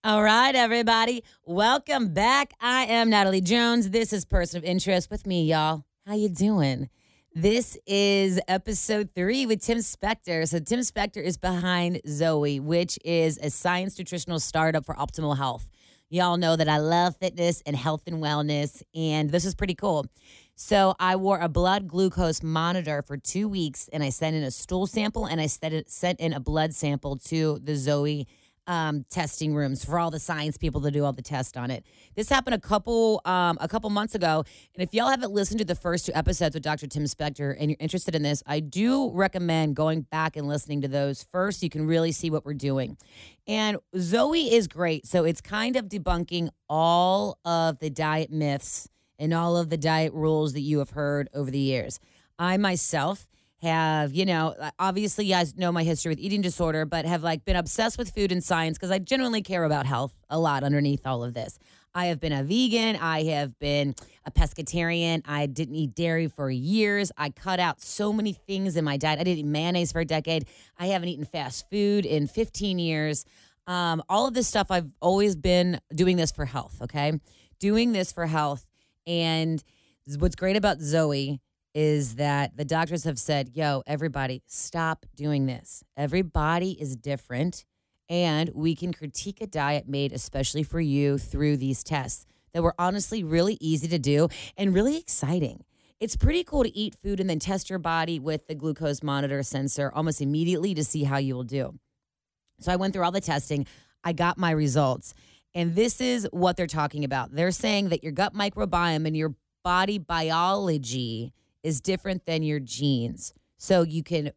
All right, everybody. Welcome back. I am Natalie Jones. This is Person of Interest with me, y'all. How you doing? This is episode 3 with Tim Spector. So Tim Spector is behind Zoe, which is a science nutritional startup for optimal health. Y'all know that I love fitness and health and wellness, and this is pretty cool. So I wore a blood glucose monitor for 2 weeks, and I sent in a stool sample, and I sent in a blood sample to the Zoe testing rooms for all the science people to do all the tests on it. This happened a couple months ago, and if y'all haven't listened to the first 2 episodes with Dr. Tim Spector and you're interested in this, I do recommend going back and listening to those first so you can really see what we're doing. And Zoe is great, so it's kind of debunking all of the diet myths and all of the diet rules that you have heard over the years. I myself have, obviously you guys know my history with eating disorder, but have been obsessed with food and science because I genuinely care about health a lot underneath all of this. I have been a vegan. I have been a pescatarian. I didn't eat dairy for years. I cut out so many things in my diet. I didn't eat mayonnaise for a decade. I haven't eaten fast food in 15 years. All of this stuff, I've always been doing this for health, okay? Doing this for health. And what's great about Zoe is that the doctors have said, yo, everybody, stop doing this. Everybody is different, and we can critique a diet made especially for you through these tests that were honestly really easy to do and really exciting. It's pretty cool to eat food and then test your body with the glucose monitor sensor almost immediately to see how you will do. So I went through all the testing. I got my results, and this is what they're talking about. They're saying that your gut microbiome and your body biology is different than your genes. So you can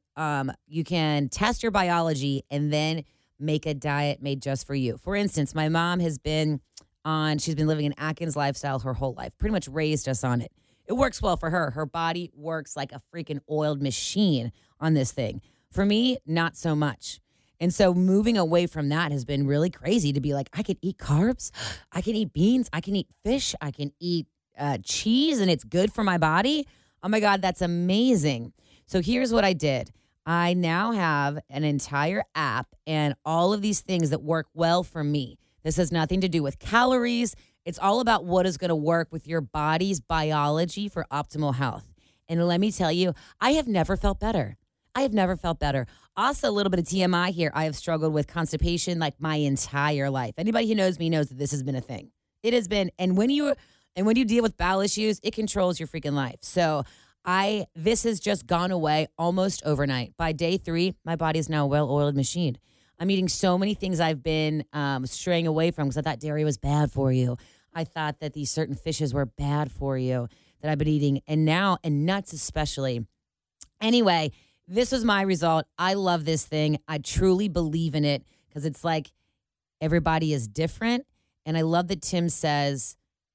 test your biology and then make a diet made just for you. For instance, my mom she's been living an Atkins lifestyle her whole life, pretty much raised us on it. It works well for her. Her body works like a freaking oiled machine on this thing. For me, not so much. And so moving away from that has been really crazy to be like, I can eat carbs, I can eat beans, I can eat fish, I can eat cheese, and it's good for my body. Oh my God, that's amazing. So here's what I did. I now have an entire app and all of these things that work well for me. This has nothing to do with calories. It's all about what is going to work with your body's biology for optimal health. And let me tell you, I have never felt better. I have never felt better. Also, a little bit of TMI here. I have struggled with constipation like my entire life. Anybody who knows me knows that this has been a thing. It has been, and when you deal with bowel issues, it controls your freaking life. So this has just gone away almost overnight. By day 3, my body is now a well-oiled machine. I'm eating so many things I've been straying away from because I thought dairy was bad for you. I thought that these certain fishes were bad for you that I've been eating. And nuts especially. Anyway, this was my result. I love this thing. I truly believe in it because it's like everybody is different. And I love that Tim says,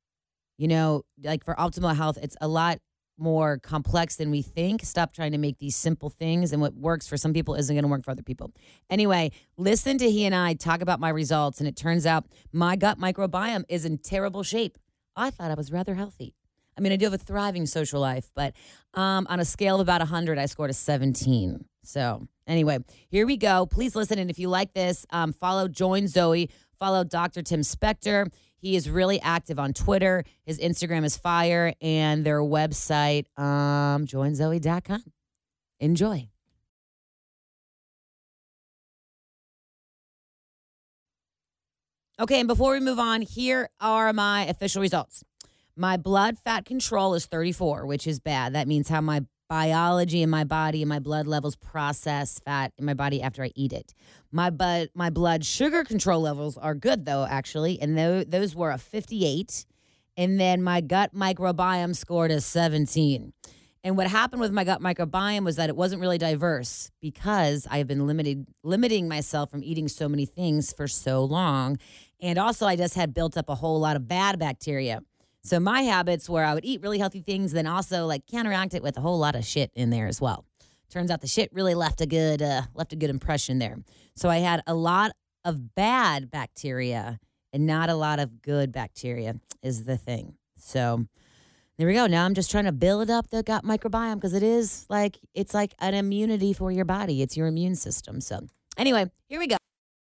for optimal health, it's a lot more complex than we think. Stop trying to make these simple things, and what works for some people isn't going to work for other people. Anyway, listen to he and I talk about my results, and it turns out my gut microbiome is in terrible shape. I thought I was rather healthy. I mean, I do have a thriving social life, but on a scale of about 100, I scored a 17. So anyway, here we go. Please listen, and if you like this, join Zoe, follow Dr. Tim Spector. He is really active on Twitter. His Instagram is fire, and their website, joinzoe.com. Enjoy. Okay, and before we move on, here are my official results. My blood fat control is 34, which is bad. That means how my biology in my body and my blood levels process fat in my body after I eat it. My blood sugar control levels are good, though, actually, and those were a 58. And then my gut microbiome scored a 17. And what happened with my gut microbiome was that it wasn't really diverse because I have been limiting myself from eating so many things for so long. And also, I just had built up a whole lot of bad bacteria. So my habits were I would eat really healthy things, then also counteract it with a whole lot of shit in there as well. Turns out the shit really left a good impression there. So I had a lot of bad bacteria and not a lot of good bacteria is the thing. So there we go. Now I'm just trying to build up the gut microbiome because it's like an immunity for your body. It's your immune system. So anyway, here we go.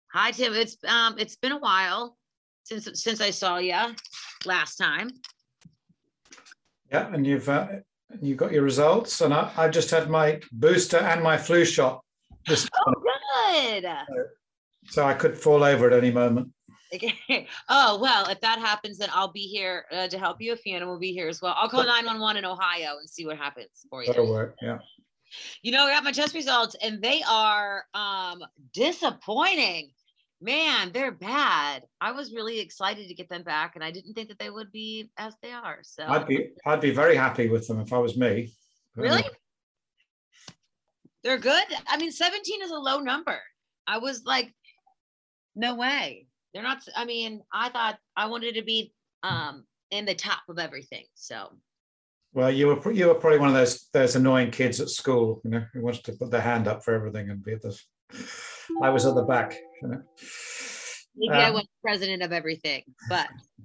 Hi, Tim. It's been a while since I saw you last time. Yeah, and you've got your results, and I've just had my booster and my flu shot this morning, Oh, good. so I could fall over at any moment. Okay. Oh, well, if that happens, then I'll be here to help you. Fiona will be here as well. I'll call 911 in Ohio and see what happens for you. That'll work. Yeah. I got my test results and they are disappointing. Man, they're bad. I was really excited to get them back, and I didn't think that they would be as they are. So I'd be very happy with them if I was me. Really? They're good. I mean, 17 is a low number. I was like, no way. They're not. I mean, I thought I wanted to be in the top of everything. So, well, you were probably one of those annoying kids at school, who wants to put their hand up for everything and be at this. I was at the back. Maybe I was president of everything, but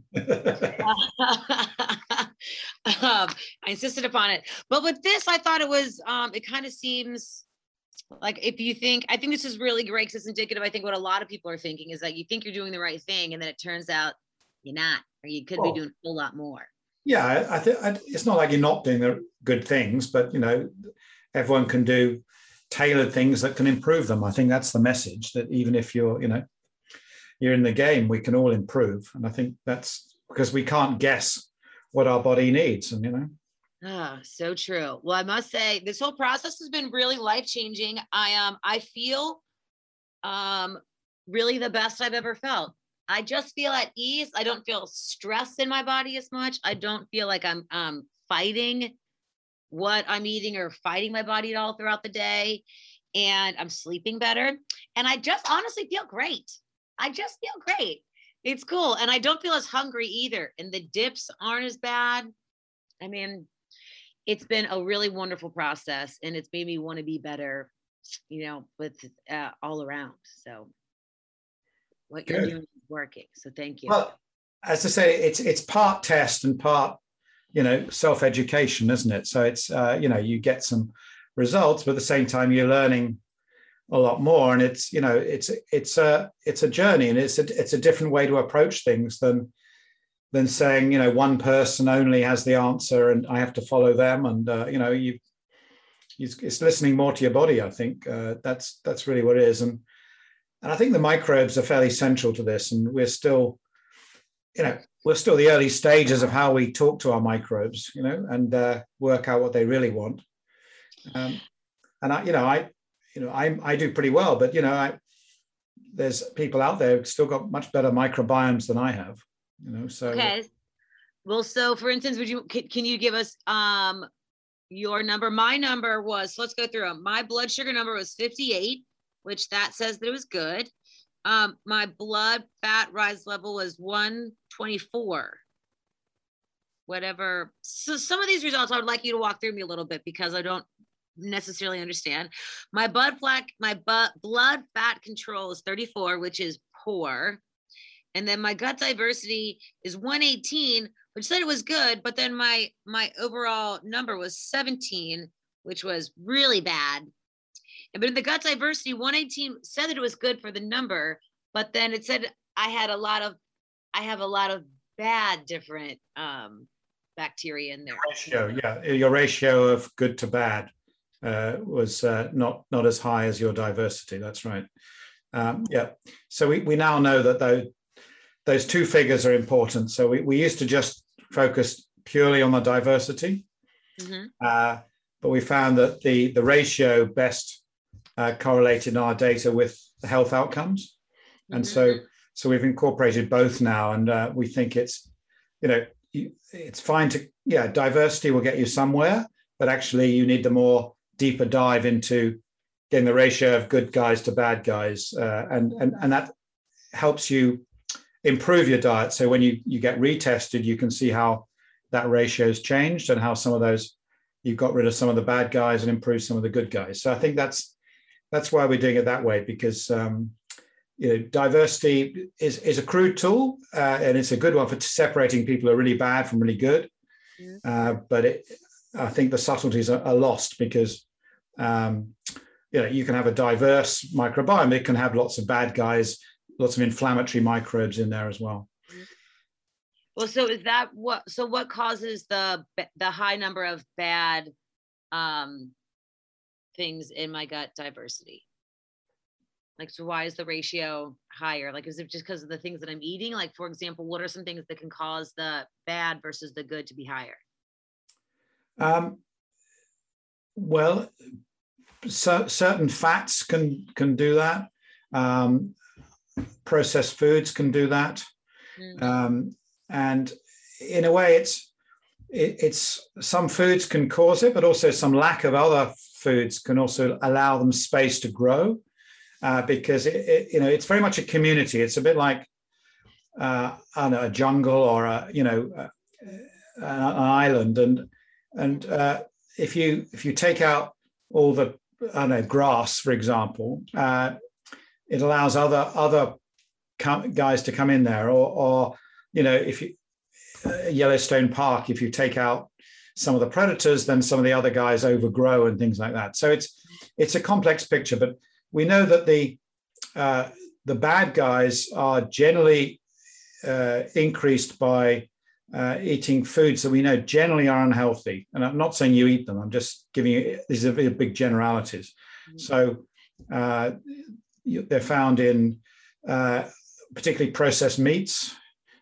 I insisted upon it. But with this, I thought it was. It kind of seems like if you think, I think this is really great because it's indicative. I think what a lot of people are thinking is that you think you're doing the right thing, and then it turns out you're not, or you could be doing a whole lot more. Yeah, I think it's not like you're not doing the good things, but everyone can do tailored things that can improve them. I think that's the message, that even if you're in the game, we can all improve. And I think that's because we can't guess what our body needs. And so true. Well, I must say this whole process has been really life-changing. I feel really the best I've ever felt. I just feel at ease. I don't feel stress in my body as much. I don't feel like I'm fighting what I'm eating or fighting my body at all throughout the day. And I'm sleeping better. And I just honestly feel great. It's cool. And I don't feel as hungry either. And the dips aren't as bad. I mean, it's been a really wonderful process, and it's made me want to be better, with all around. So what you're doing is working. So thank you. Well, as I say, it's part test and part, self-education, isn't it? So it's, you get some results, but at the same time, you're learning a lot more. And it's, it's a journey, and it's a different way to approach things than saying, one person only has the answer and I have to follow them. And, it's listening more to your body. I think that's really what it is. And I think the microbes are fairly central to this. And we're still the early stages of how we talk to our microbes, and work out what they really want. And I do pretty well, but there's people out there who've still got much better microbiomes than I have. So okay. Well, so for instance, can you give us your number? My number was, so let's go through them. My blood sugar number was 58, which that says that it was good. My blood fat rise level was 124. Whatever. So some of these results, I would like you to walk through me a little bit because I don't necessarily understand. My blood fat control is 34, which is poor. And then my gut diversity is 118, which said it was good, but then my overall number was 17, which was really bad. But in the gut diversity, 118 said that it was good for the number, but then it said I have a lot of bad different bacteria in there. Your ratio of good to bad was not as high as your diversity. That's right. So we now know that those two figures are important. So we used to just focus purely on the diversity, but we found that the ratio best correlated in our data with the health outcomes. And so we've incorporated both now, and we think it's fine to, diversity will get you somewhere, but actually you need the more deeper dive into getting the ratio of good guys to bad guys, and that helps you improve your diet. So when you get retested, you can see how that ratio has changed and how some of those, you've got rid of some of the bad guys and improved some of the good guys. So I think that's why we're doing it that way, because diversity is a crude tool, and it's a good one for separating people who are really bad from really good. But I think the subtleties are lost because you can have a diverse microbiome. It can have lots of bad guys lots of inflammatory microbes in there as well. Well, so is that what? So what causes the high number of bad things in my gut diversity? Like, so why is the ratio higher? Like, is it just because of the things that I'm eating? Like, for example, what are some things that can cause the bad versus the good to be higher? Well, certain fats can do that. Processed foods can do that. And in a way, it's some foods can cause it, but also some lack of other foods can also allow them space to grow, because it's very much a community. It's a bit like I don't know, a jungle or an island, and if you take out all the grass, for example, it allows other guys to come in there, or if you Yellowstone Park, if you take out some of the predators, then some of the other guys overgrow and things like that. So it's a complex picture, but we know that the bad guys are generally increased by eating foods that we know generally are unhealthy. And I'm not saying you eat them. I'm just giving you, these are big generalities. Mm-hmm. So they're found in particularly processed meats,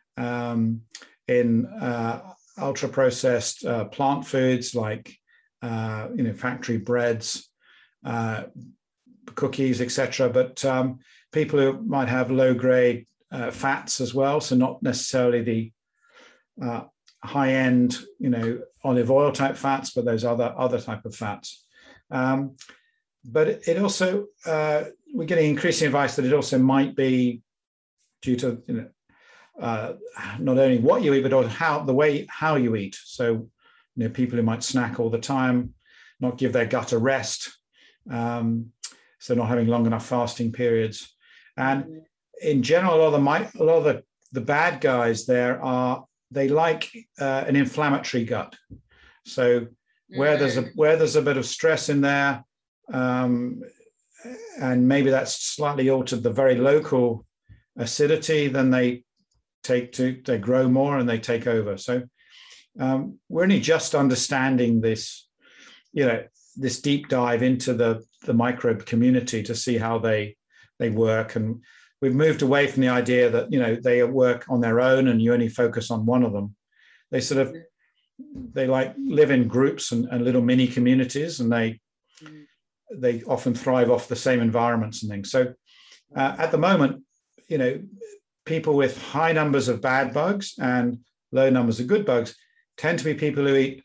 in ultra-processed plant foods like factory breads, cookies, etc. But people who might have low-grade fats as well, so not necessarily the high-end, olive oil type fats, but those other type of fats. But it also, we're getting increasing advice that it also might be due to not only what you eat, but also how you eat. So people who might snack all the time, not give their gut a rest, so not having long enough fasting periods. And in general, a lot of the bad guys they like an inflammatory gut. So where there's a bit of stress in there, and maybe that's slightly altered the very local acidity, then they grow more and they take over. So we're only just understanding this, this deep dive into the microbe community to see how they work. And we've moved away from the idea that, they work on their own and you only focus on one of them. They like live in groups and little mini communities, and they often thrive off the same environments and things. So at the moment, people with high numbers of bad bugs and low numbers of good bugs tend to be people who eat,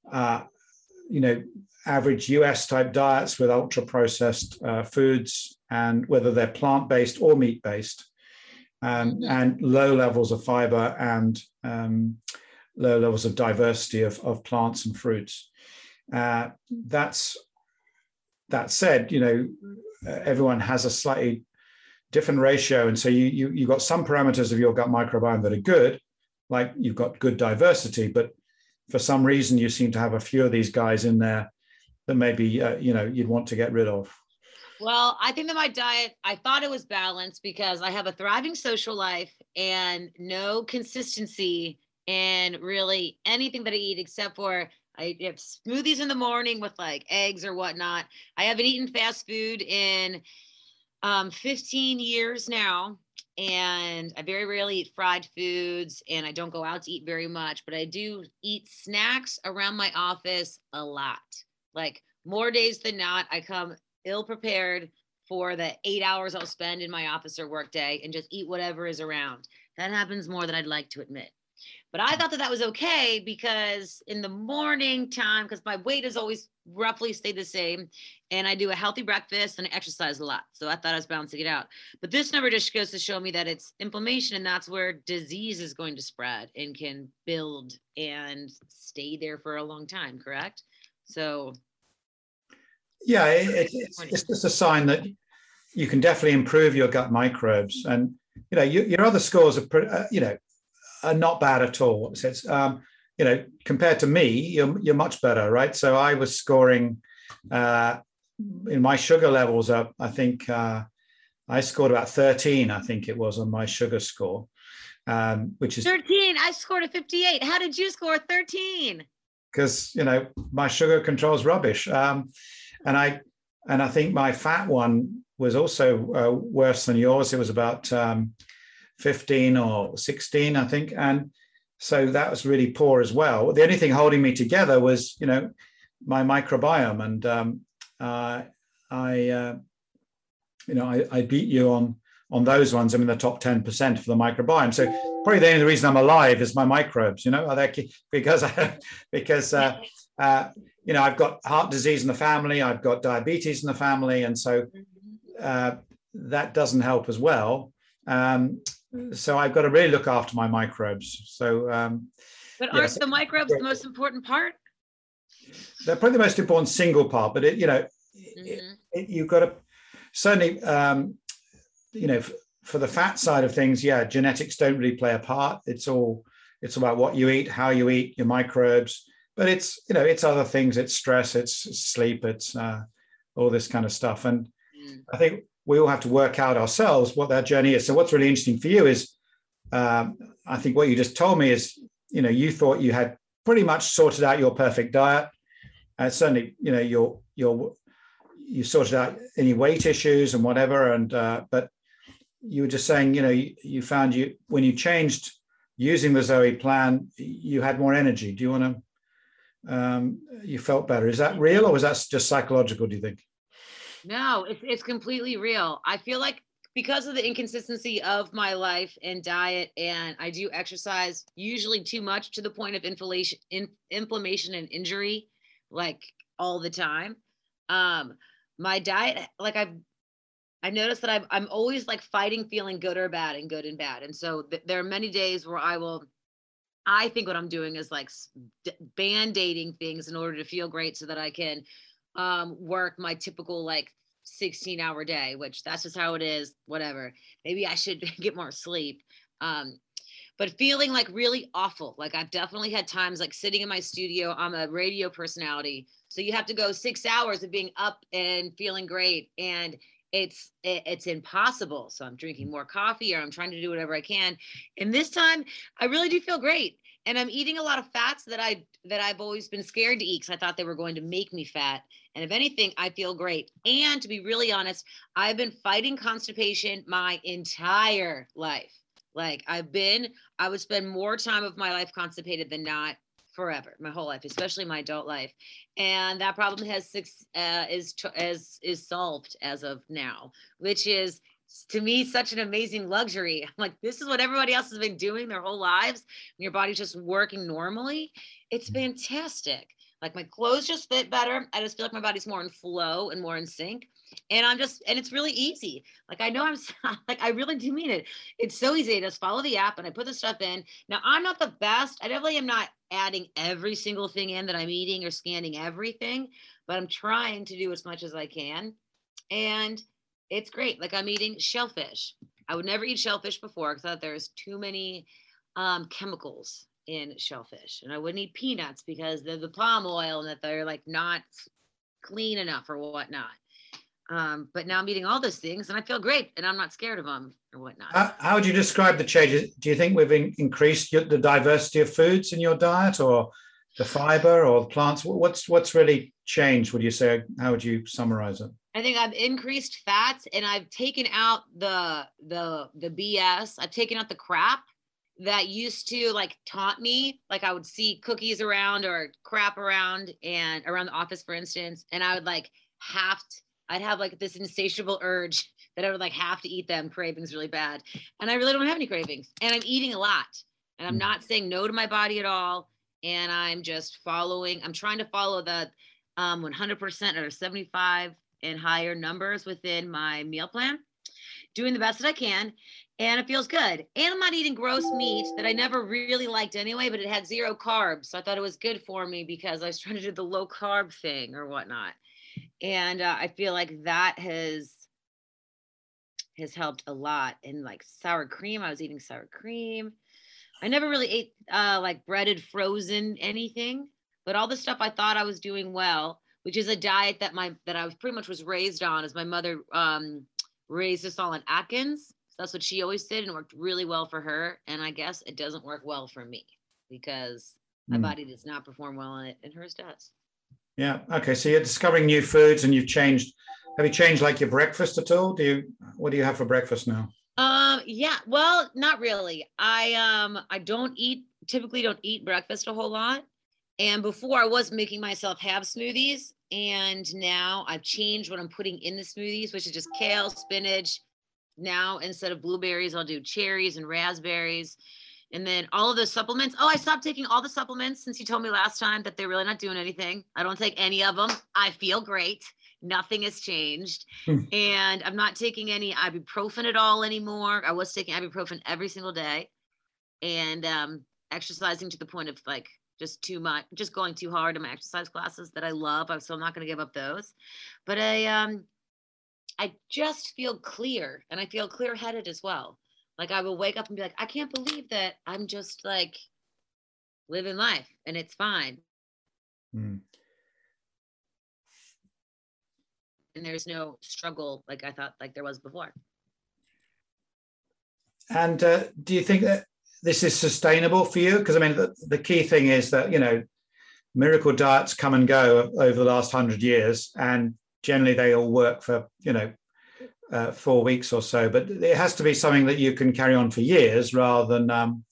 average US type diets with ultra processed foods, and whether they're plant-based or meat-based, and low levels of fiber and low levels of diversity of plants and fruits. That said, everyone has a slightly different ratio. And so you've got some parameters of your gut microbiome that are good, like you've got good diversity, but for some reason you seem to have a few of these guys in there that maybe, you'd want to get rid of. Well, I think that my diet, I thought it was balanced because I have a thriving social life and no consistency in really anything that I eat, except for I have smoothies in the morning with like eggs or whatnot. I haven't eaten fast food in 15 years now, and I very rarely eat fried foods, and I don't go out to eat very much, but I do eat snacks around my office a lot. Like more days than not, I come ill prepared for the 8 hours I'll spend in my office or work day and just eat whatever is around. That happens more than I'd like to admit. But I thought that was okay because in the morning time, because my weight has always roughly stayed the same, and I do a healthy breakfast and I exercise a lot. So I thought I was balancing it out. But this number just goes to show me that it's inflammation, and that's where disease is going to spread and can build and stay there for a long time, correct? So yeah, it's just a sign that you can definitely improve your gut microbes. And, your other scores are, are not bad at all. So it's, compared to me, you're much better, right? So I was scoring in my sugar levels up, I think I scored about 13, I think it was, on my sugar score, which is 13. I scored a 58. How did you score 13? Because my sugar control is rubbish, and I think my fat one was also worse than yours. It was about 15 or 16, I think, and so that was really poor as well. The only thing holding me together was my microbiome, and I beat you on those ones. I'm in the top 10% for the microbiome. So probably the only reason I'm alive is my microbes. Because I've got heart disease in the family, I've got diabetes in the family, and so that doesn't help as well. So I've got to really look after my microbes. So, but aren't the microbes the most important part? They're probably the most important single part, but you've got to certainly, for the fat side of things, genetics don't really play a part. It's about what you eat, how you eat, your microbes, but it's other things. It's stress, it's sleep, it's all this kind of stuff. And I think we all have to work out ourselves what that journey is. So what's really interesting for you is, I think what you just told me is, you thought you had pretty much sorted out your perfect diet. Certainly, you sorted out any weight issues and whatever. And, but you were just saying, you found when you changed using the Zoe plan, you had more energy. Do you want to, you felt better. Is that real, or was that just psychological, do you think? No, it's completely real. I feel like because of the inconsistency of my life and diet, and I do exercise usually too much to the point of inflammation and injury, like all the time. My diet, like I've noticed that I'm always like fighting feeling good or bad and good and bad. And so there are many days where I think what I'm doing is like band-aiding things in order to feel great so that I can work my typical like 16-hour day, which that's just how it is, whatever. Maybe I should get more sleep. But feeling like really awful. Like I've definitely had times like sitting in my studio. I'm a radio personality, so you have to go 6 hours of being up and feeling great, and it's impossible. So I'm drinking more coffee, or I'm trying to do whatever I can. And this time I really do feel great. And I'm eating a lot of fats that I've always been scared to eat because I thought they were going to make me fat. And if anything, I feel great. And to be really honest, I've been fighting constipation my entire life. Like I would spend more time of my life constipated than not forever, my whole life, especially my adult life. And that problem is solved as of now, which is to me such an amazing luxury. I'm like, this is what everybody else has been doing their whole lives. And your body's just working normally. It's fantastic. Like my clothes just fit better. I just feel like my body's more in flow and more in sync. And it's really easy. Like I know like, I really do mean it. It's so easy. I just follow the app and I put the stuff in. Now I'm not the best. I definitely am not adding every single thing in that I'm eating or scanning everything, but I'm trying to do as much as I can. And it's great. Like I'm eating shellfish. I would never eat shellfish before because I thought there's too many chemicals in shellfish, and I wouldn't eat peanuts because they're the palm oil and that they're like not clean enough or whatnot. But now I'm eating all those things and I feel great and I'm not scared of them or whatnot. How would you describe the changes? Do you think we've increased the diversity of foods in your diet, or the fiber, or the plants? What's really changed, would you say? How would you summarize it? I think I've increased fats and I've taken out the BS. I've taken out the crap that used to like taunt me. Like I would see cookies around or crap around and around the office, for instance, and I would like I'd have like this insatiable urge that I would like have to eat them, cravings really bad. And I really don't have any cravings, and I'm eating a lot, and I'm not saying no to my body at all. And I'm just I'm trying to follow the 100% or 75 and higher numbers within my meal plan, doing the best that I can. And it feels good. And I'm not eating gross meat that I never really liked anyway, but it had 0 carbs. So I thought it was good for me because I was trying to do the low carb thing or whatnot. And I feel like that has helped a lot. And like sour cream, I was eating sour cream. I never really ate like breaded, frozen anything, but all the stuff I thought I was doing well, which is a diet that I pretty much was raised on, as my mother raised us all in Atkins. That's what she always did, and it worked really well for her. And I guess it doesn't work well for me because my body does not perform well on it, and hers does. Yeah. Okay. So you're discovering new foods, and you've changed. Have you changed like your breakfast at all? What do you have for breakfast now? Yeah. Well, not really. I typically don't eat breakfast a whole lot. And before I was making myself have smoothies, and now I've changed what I'm putting in the smoothies, which is just kale, spinach. Now, instead of blueberries, I'll do cherries and raspberries. And then all of the supplements. Oh, I stopped taking all the supplements since you told me last time that they're really not doing anything. I don't take any of them. I feel great. Nothing has changed. And I'm not taking any ibuprofen at all anymore. I was taking ibuprofen every single day, and exercising to the point of like just too much, just going too hard in my exercise classes that I love. So I'm not going to give up those. But I just feel clear, and I feel clear-headed as well. Like I will wake up and be like, I can't believe that I'm just like living life and it's fine. And there's no struggle like I thought like there was before. And do you think that this is sustainable for you? Because I mean, the key thing is that, miracle diets come and go over the last 100 years, and generally they all work for, 4 weeks or so, but it has to be something that you can carry on for years rather than,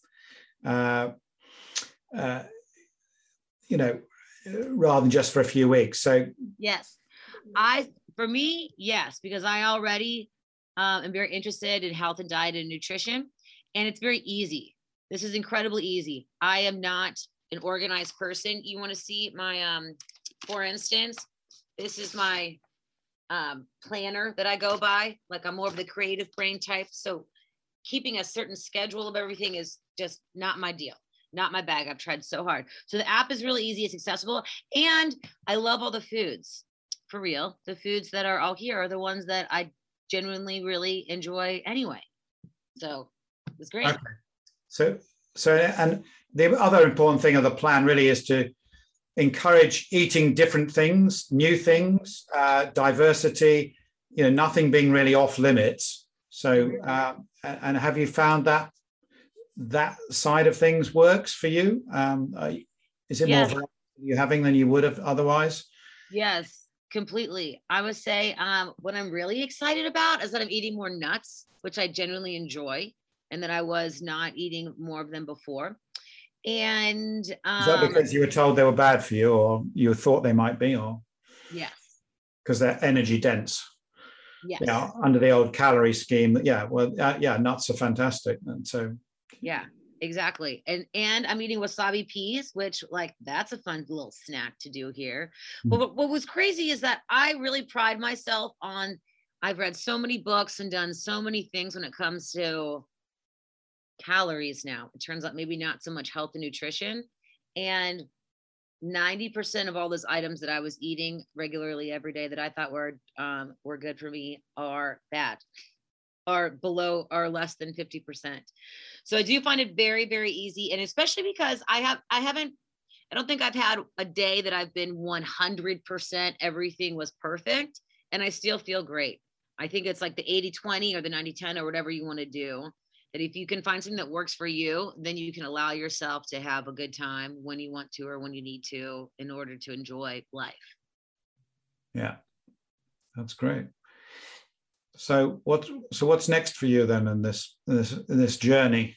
rather than just for a few weeks. So yes, for me, yes, because I already am very interested in health and diet and nutrition, and it's very easy. This is incredibly easy. I am not an organized person. You want to see my, for instance, this is my planner that I go by. Like I'm more of the creative brain type. So keeping a certain schedule of everything is just not my deal, not my bag. I've tried so hard. So the app is really easy. It's accessible. And I love all the foods, for real. The foods that are all here are the ones that I genuinely really enjoy anyway. So it's great. Okay. So, and the other important thing of the plan really is to encourage eating different things, new things, diversity, nothing being really off limits. So, and have you found that side of things works for you? Is it more variety you're having than you would have otherwise? Yes, completely. I would say what I'm really excited about is that I'm eating more nuts, which I genuinely enjoy, and that I was not eating more of them before. And is that because you were told they were bad for you, or you thought they might be, or yes, because they're energy dense? Yes. Under the old calorie scheme. Nuts are fantastic, and so yeah, exactly. And I'm eating wasabi peas, which like that's a fun little snack to do here. But what was crazy is that I really pride myself on. I've read so many books and done so many things when it comes to calories now. It turns out maybe not so much health and nutrition, and 90% of all those items that I was eating regularly every day that I thought were good for me are bad, are less than 50%. So I do find it very, very easy, and especially because I don't think I've had a day that I've been 100% everything was perfect, and I still feel great. I think it's like the 80-20 or the 90-10 or whatever you want to do. That if you can find something that works for you, then you can allow yourself to have a good time when you want to or when you need to in order to enjoy life. Yeah, that's great. So what's next for you then in this journey?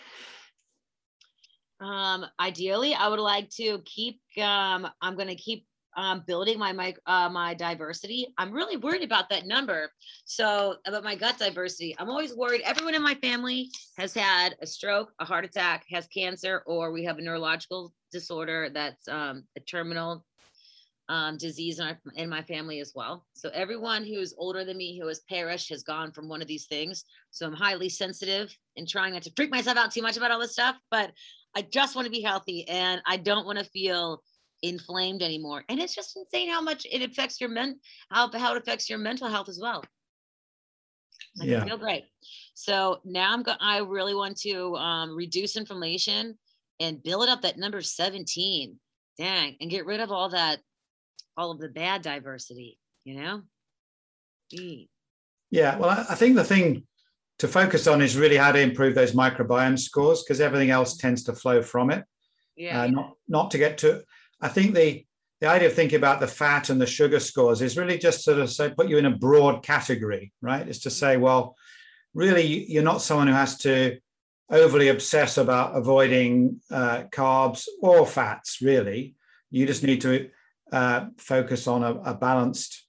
Ideally, I would like to keep. I'm going to keep building my diversity. I'm really worried about that number. So about my gut diversity, I'm always worried. Everyone in my family has had a stroke, a heart attack, has cancer, or we have a neurological disorder that's a terminal disease in my family as well. So everyone who's older than me who has perished has gone from one of these things. So I'm highly sensitive and trying not to freak myself out too much about all this stuff, but I just want to be healthy and I don't want to feel inflamed anymore. And it's just insane how much it affects how it affects your mental health as well. Like, I feel great. So now I really want to reduce inflammation and build up that number 17. Dang, and get rid of all of the bad diversity, Yeah, well, I think the thing to focus on is really how to improve those microbiome scores, because everything else tends to flow from it. Yeah. Not to get to. I think the idea of thinking about the fat and the sugar scores is really just sort of say put you in a broad category, right? It's to say, well, really, you're not someone who has to overly obsess about avoiding carbs or fats. Really, you just need to focus on a balanced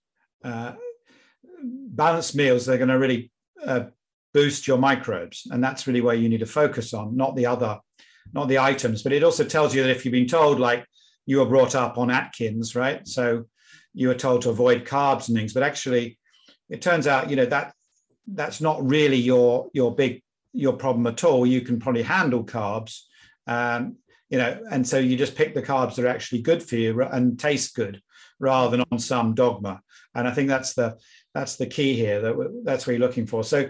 meals that are going to really boost your microbes, and that's really where you need to focus on, not the items. But it also tells you that if you've been told, like you were brought up on Atkins, right? So you were told to avoid carbs and things, but actually, it turns out, that's not really your problem at all. You can probably handle carbs, and so you just pick the carbs that are actually good for you and taste good, rather than on some dogma. And I think that's the key here. That's what you're looking for. So,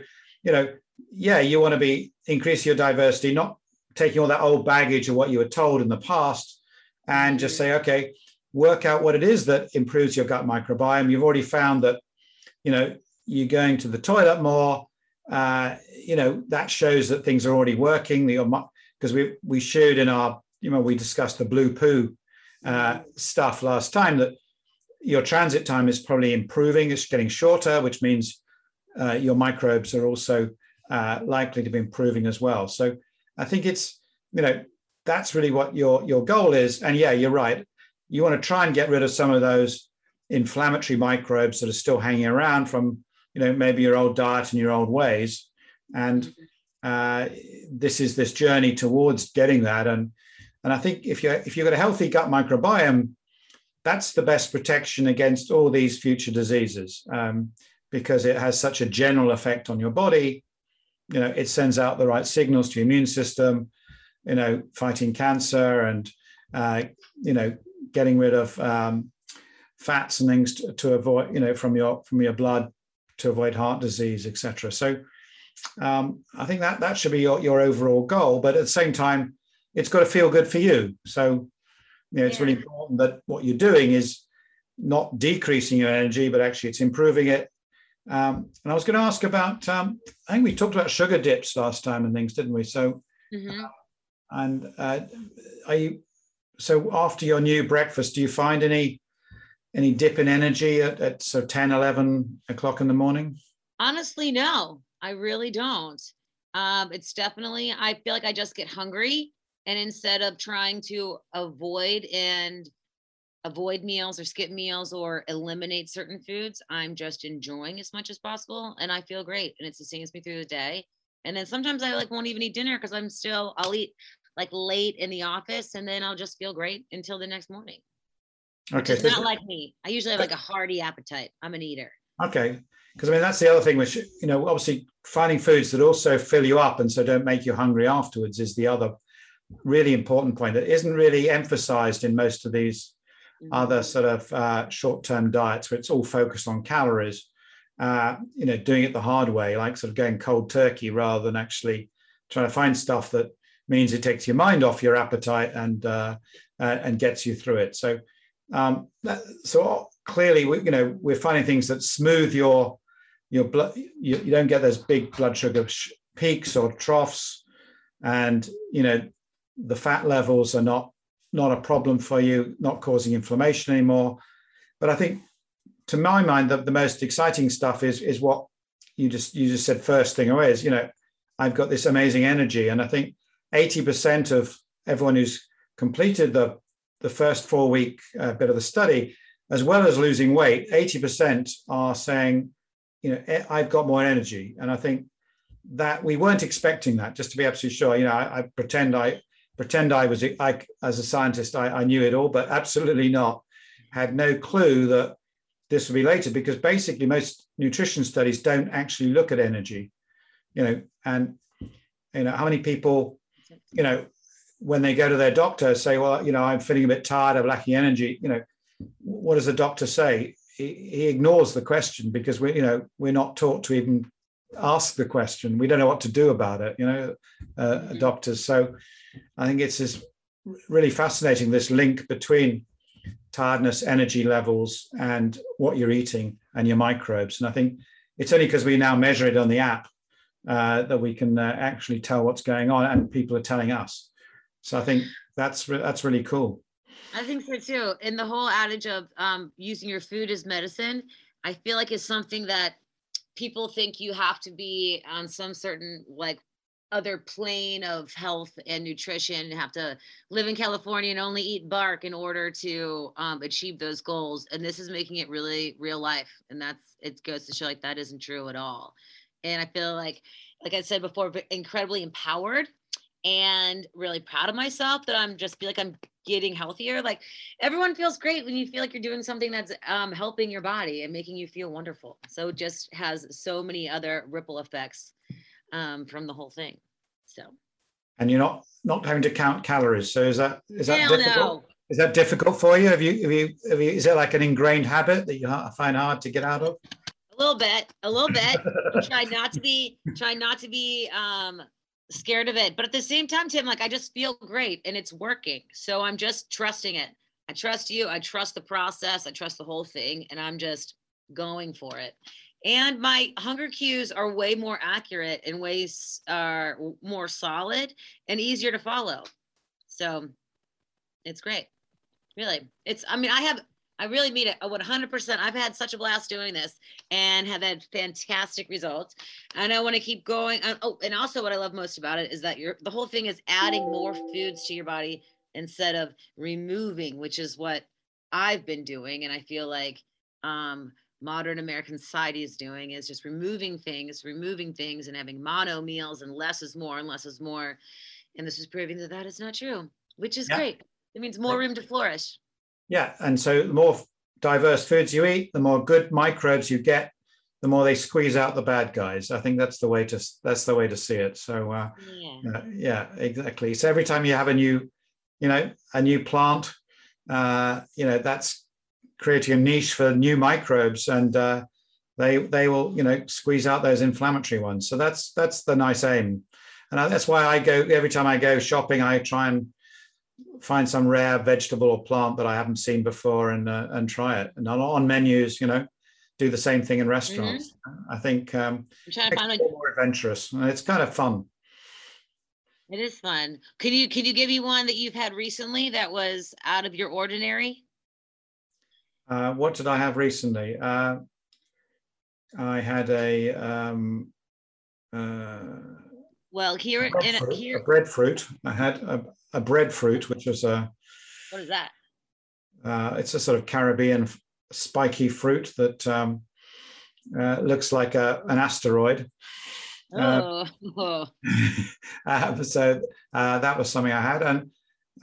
you want to increase your diversity, not taking all that old baggage of what you were told in the past, and just say, okay, work out what it is that improves your gut microbiome. You've already found that, you're going to the toilet more. That shows that things are already working. Because we showed in our, we discussed the blue poo stuff last time, that your transit time is probably improving. It's getting shorter, which means your microbes are also likely to be improving as well. So I think it's, that's really what your goal is. And yeah, you're right. You want to try and get rid of some of those inflammatory microbes that are still hanging around from, maybe your old diet and your old ways. And this is this journey towards getting that. And I think if you've got a healthy gut microbiome, that's the best protection against all these future diseases, because it has such a general effect on your body. It sends out the right signals to your immune system, fighting cancer and, getting rid of fats and things to avoid, from your blood, to avoid heart disease, etc. So I think that should be your overall goal. But at the same time, it's got to feel good for you. So, it's really important that what you're doing is not decreasing your energy, but actually it's improving it. And I was going to ask about, I think we talked about sugar dips last time and things, didn't we? So, so after your new breakfast, do you find any dip in energy at so 10, 11 o'clock in the morning? Honestly, no, I really don't. It's definitely, I feel like I just get hungry. And instead of trying to avoid meals or skip meals or eliminate certain foods, I'm just enjoying as much as possible. And I feel great. And it sustains me through the day. And then sometimes I won't even eat dinner because I'll eat late in the office, and then I'll just feel great until the next morning. Okay. It's not like me. I usually have a hearty appetite. I'm an eater. Okay. Because that's the other thing, which, obviously finding foods that also fill you up and so don't make you hungry afterwards is the other really important point that isn't really emphasized in most of these other sort of short-term diets, where it's all focused on calories, doing it the hard way, like sort of going cold turkey rather than actually trying to find stuff that means it takes your mind off your appetite and gets you through it. So, so clearly, we're finding things that smooth your blood. You don't get those big blood sugar peaks or troughs, and the fat levels are not a problem for you, not causing inflammation anymore. But I think, to my mind, the most exciting stuff is what you just said first thing away is, I've got this amazing energy. And I think 80% of everyone who's completed the first 4-week bit of the study, as well as losing weight, 80% are saying, I've got more energy. And I think that we weren't expecting that, just to be absolutely sure. I pretend I was, as a scientist, I knew it all, but absolutely not. Had no clue that this would be later, because basically most nutrition studies don't actually look at energy, and how many people, when they go to their doctor, say, well, I'm feeling a bit tired, I'm lacking energy. What does the doctor say? He ignores the question, because we're not taught to even ask the question. We don't know what to do about it, doctors. So I think it's really fascinating, this link between tiredness, energy levels, and what you're eating and your microbes. And I think it's only because we now measure it on the app that we can actually tell what's going on, and people are telling us. So I think that's really cool. I think so too. And the whole adage of using your food as medicine, I feel like is something that people think you have to be on some certain like other plane of health and nutrition, and have to live in California and only eat bark in order to achieve those goals. And this is making it really real life. And it goes to show like that isn't true at all. And I feel like I said before, incredibly empowered and really proud of myself that I'm getting healthier. Like everyone feels great when you feel like you're doing something that's helping your body and making you feel wonderful. So it just has so many other ripple effects from the whole thing. So, and you're not having to count calories. So is that difficult? No. Is that difficult for you? Have you is it like an ingrained habit that you find hard to get out of? A little bit. Try not to be scared of it. But at the same time, Tim, like I just feel great and it's working. So I'm just trusting it. I trust you. I trust the process. I trust the whole thing. And I'm just going for it. And my hunger cues are way more accurate and ways are more solid and easier to follow. So it's great. Really. I really mean it 100%. I've had such a blast doing this and have had fantastic results. And I want to keep going. And also what I love most about it is that the whole thing is adding more foods to your body instead of removing, which is what I've been doing. And I feel like modern American society is doing is just removing things and having mono meals and less is more and less is more. And this is proving that is not true, which is great. It means more room to flourish. Yeah, and so the more diverse foods you eat, the more good microbes you get, the more they squeeze out the bad guys. I think that's the way to see it. So yeah, exactly. So every time you have a new plant, that's creating a niche for new microbes, and they will squeeze out those inflammatory ones. So that's the nice aim, and that's why every time I go shopping, I try and find some rare vegetable or plant that I haven't seen before and try it. And on menus, do the same thing in restaurants. Mm-hmm. I think I'm trying to find more adventurous. It's kind of fun. It is fun. Can you give me one that you've had recently that was out of your ordinary? What did I have recently? I had a breadfruit. I had a breadfruit, which was what is that? It's a sort of Caribbean spiky fruit that looks like an asteroid. So that was something I had, and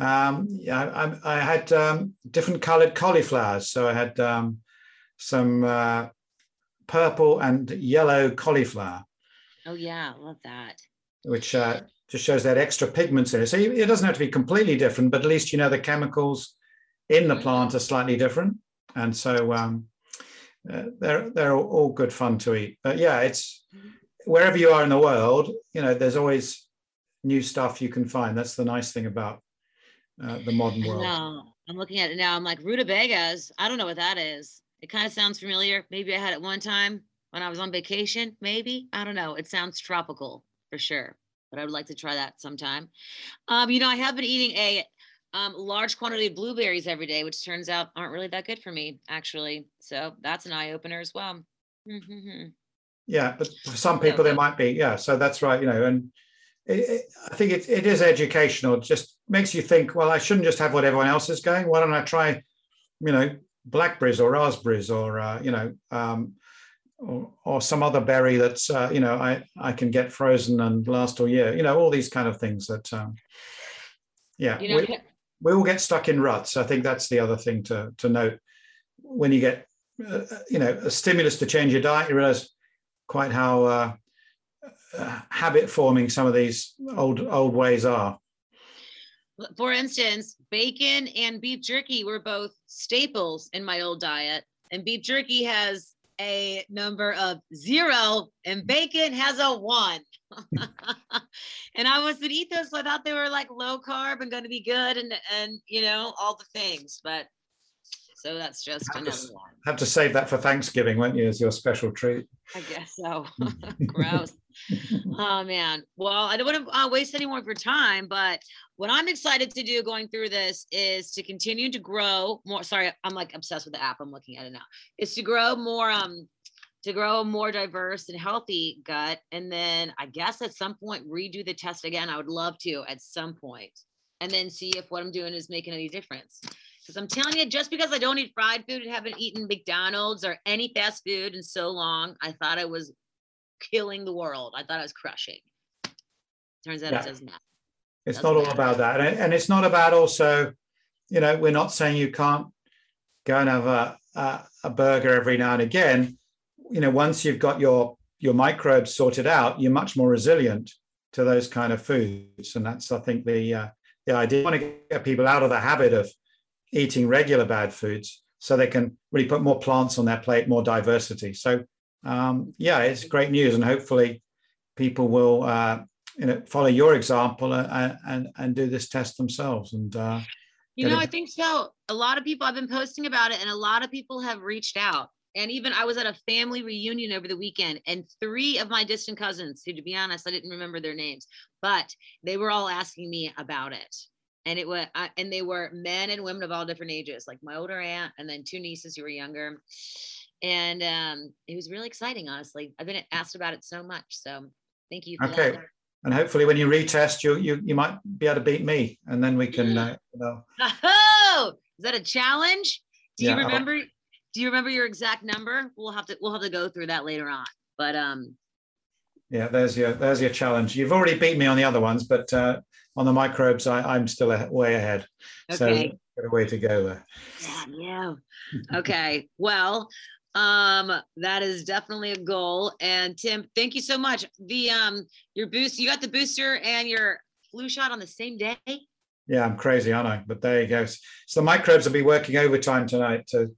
I had different coloured cauliflowers. So I had some purple and yellow cauliflower. Oh yeah, I love that. Which just shows that extra pigments in it. So it doesn't have to be completely different, but at least the chemicals in the plant are slightly different, and so they're all good fun to eat. But yeah, it's wherever you are in the world, there's always new stuff you can find. That's the nice thing about the modern world. No, I'm looking at it now. I'm like, rutabagas. I don't know what that is. It kind of sounds familiar. Maybe I had it one time when I was on vacation. Maybe, I don't know. It sounds tropical for sure, but I would like to try that sometime. I have been eating a large quantity of blueberries every day, which turns out aren't really that good for me, actually. So that's an eye opener as well. Yeah, but for some people there might be. Yeah, so that's right. And I think it is educational. It just makes you think, well, I shouldn't just have what everyone else is going. Why don't I try, blackberries or raspberries or or some other berry that's I can get frozen and last all year. All these kind of things that we all get stuck in ruts. I think that's the other thing to note. When you get a stimulus to change your diet, you realize quite how habit forming some of these old ways are. For instance, bacon and beef jerky were both staples in my old diet, and beef jerky has a number of 0 and bacon has a 1. And I was an eat those, so I thought they were like low carb and going to be good and all the things, but So that's just another one. Have to save that for Thanksgiving, won't you, as your special treat? I guess so. Gross. Oh man. Well, I don't want to waste any more of your time, but what I'm excited to do going through this is to continue to grow more. Sorry, I'm like obsessed with the app. I'm looking at it now. Is to grow more, a more diverse and healthy gut. And then I guess at some point redo the test again. I would love to at some point, and then see if what I'm doing is making any difference. Because I'm telling you, just because I don't eat fried food and haven't eaten McDonald's or any fast food in so long, I thought I was killing the world. I thought I was crushing. Turns out it doesn't matter. It's not all about that. And it's not about also, we're not saying you can't go and have a burger every now and again. Once you've got your microbes sorted out, you're much more resilient to those kind of foods. And that's, I think, the idea. I want to get people out of the habit of eating regular bad foods so they can really put more plants on their plate, more diversity. So it's great news, and hopefully people will follow your example and do this test themselves. And I think so. A lot of people, I've been posting about it, and a lot of people have reached out. And even I was at a family reunion over the weekend, and 3 of my distant cousins, who, to be honest, I didn't remember their names, but they were all asking me about it. And and they were men and women of all different ages, like my older aunt and then 2 nieces who were younger. And it was really exciting, honestly. I've been asked about it so much. So thank you for that. And hopefully when you retest, you might be able to beat me, and then we can, Oh, is that a challenge? Do you remember your exact number? We'll have to go through that later on. But there's your challenge. You've already beat me on the other ones, but on the microbes, I'm still way ahead. Okay. So got a way to go there. Yeah. Okay. Well, that is definitely a goal. And Tim, thank you so much. Your boost, you got the booster and your flu shot on the same day? Yeah, I'm crazy, aren't I? But there you go. So the microbes will be working overtime tonight to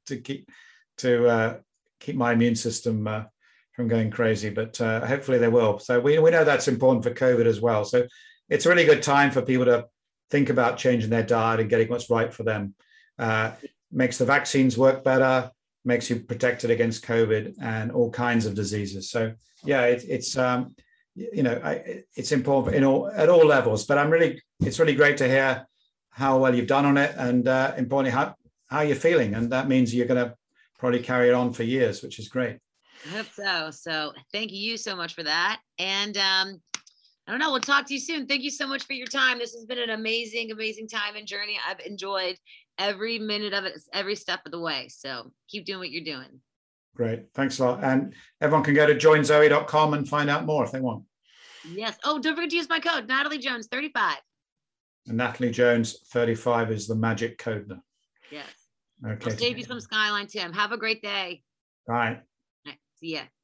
keep my immune system from going crazy, but hopefully they will. So we know that's important for COVID as well. So it's a really good time for people to think about changing their diet and getting what's right for them. Makes the vaccines work better, makes you protected against COVID and all kinds of diseases. So it's important at all levels. But it's really great to hear how well you've done on it, and importantly how you're feeling. And that means you're going to probably carry it on for years, which is great. I hope so. So thank you so much for that. And I don't know, we'll talk to you soon. Thank you so much for your time. This has been an amazing, amazing time and journey. I've enjoyed every minute of it, every step of the way. So keep doing what you're doing. Great. Thanks a lot. And everyone can go to joinzoe.com and find out more if they want. Yes. Oh, don't forget to use my code, Natalie Jones 35. And Natalie Jones 35 is the magic code now. Yes. Okay. I'll save you some Skyline, Tim. Have a great day. Bye. All right. See ya.